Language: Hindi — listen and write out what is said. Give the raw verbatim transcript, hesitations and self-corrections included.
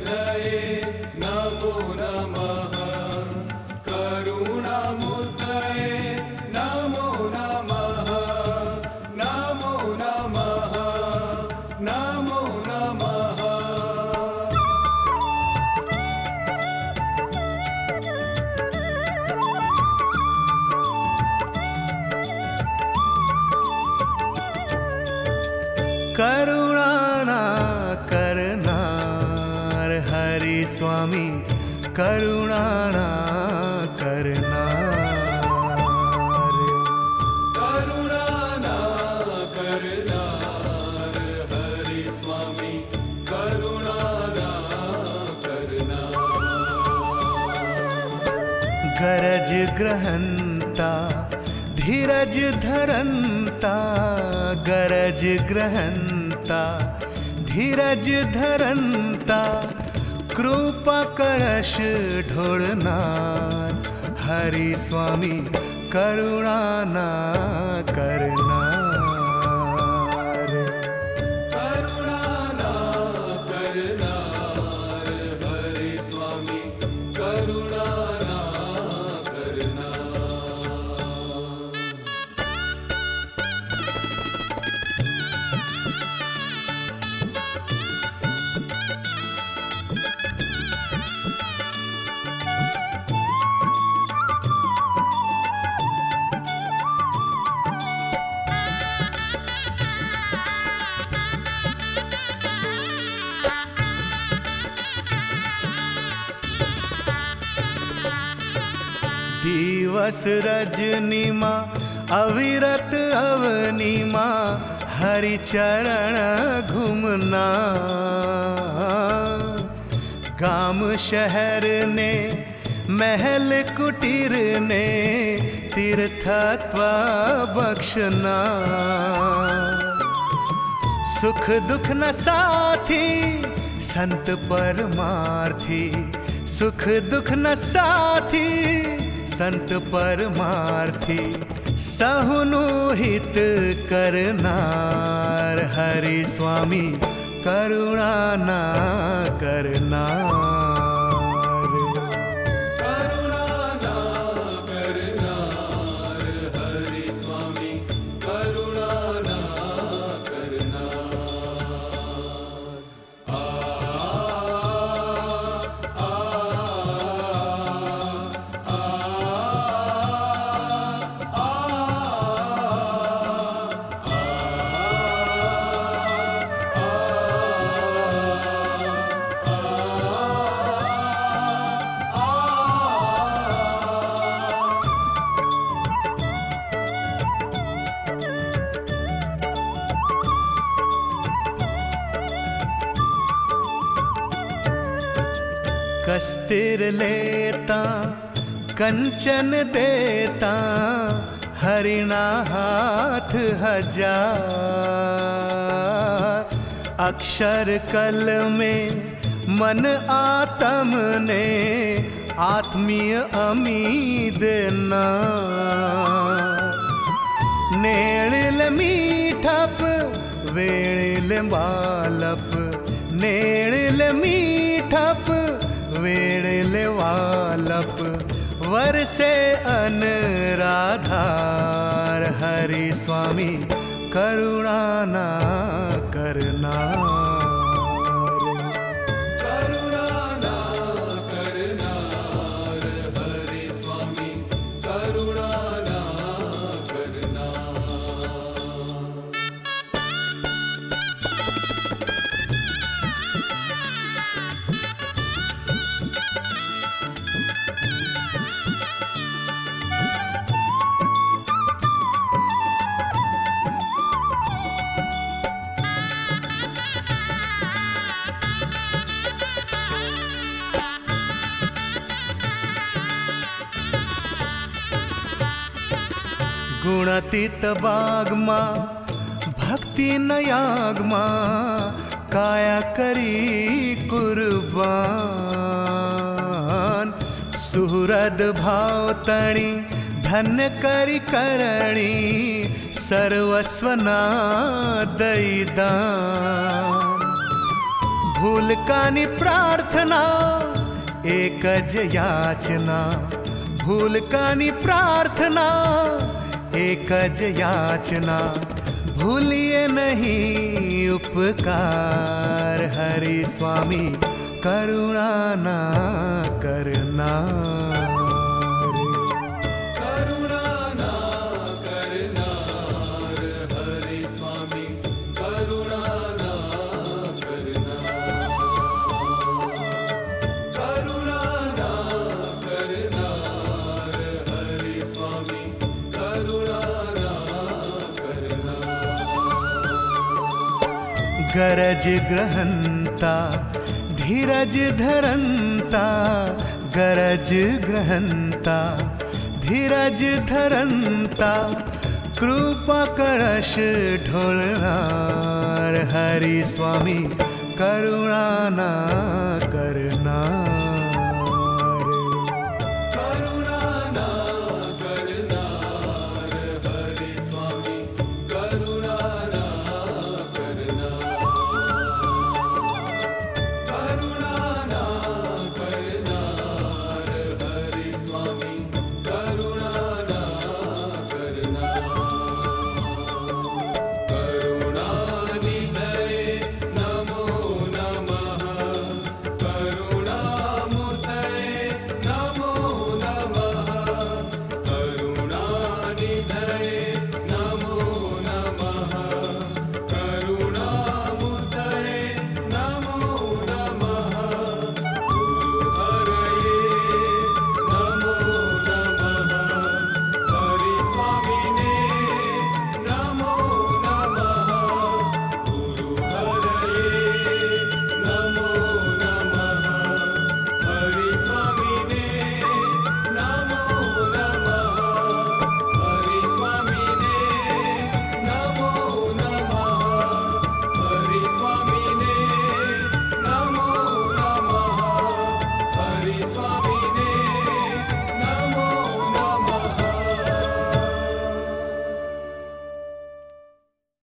करुणामूर्तये नमो नमः करुणामूर्तये नमो नमः नमो नमः नमो नमः। करुणाना करनार हरि स्वामी करुणाना करनार करुणाना करनार हरि स्वामी करुणाना करनार। गरज ग्रहंता धीरज धरंता गरज ग्रहंता धीरज धरंता कृपा कलश ढोलनार हरि स्वामी करुणाना करनार करुणाना करनार हरि स्वामी करुणाना करनार। दिवस रजनीमा अविरत अवनीमा हरि चरण घूमना गाम शहर ने महल कुटीर ने तीर्थत्व बख्शना सुख दुख न साथी संत परमार्थी सुख दुख न साथी संत परमार्थी सहुनु हित करनार हरि स्वामी करुणाना करनार करुणाना करनार हरि स्वामी करुणाना करनार। आ आ आ कस्तिर लेता कंचन देता हरिणा हाथ हजार अक्षर कल में मन आत्म ने आत्मीय अमीद ना नेड़िल मीठप वेड़िल बालप नेड़िल मीठप वेड़िल वालप वरसे अनराधार हरि स्वामी करुणाना करनार करुणाना करनार हरि स्वामी करुणाना करनार। गुणातीत बागमा भक्ति नयागमा काया करी कुर्बान सुहृद भाव तणी धन्य करी करणी सर्वस्वना दईदान भूल कानी प्रार्थना प्रार्थना एकज याचना भूल कानी प्रार्थना एकज याचना भूलिए नहीं उपकार हरि स्वामी करुणा ना करना रे। करुणा ना करना हरि स्वामी करुणा ना करना करुणा ना करना हरि स्वामी करुणा ना करना। गरज ग्रहंता धीरज धरंता गरज ग्रहंता धीरज धरंता कृपा कलश ढोलनार हरि स्वामी करुणा ना कर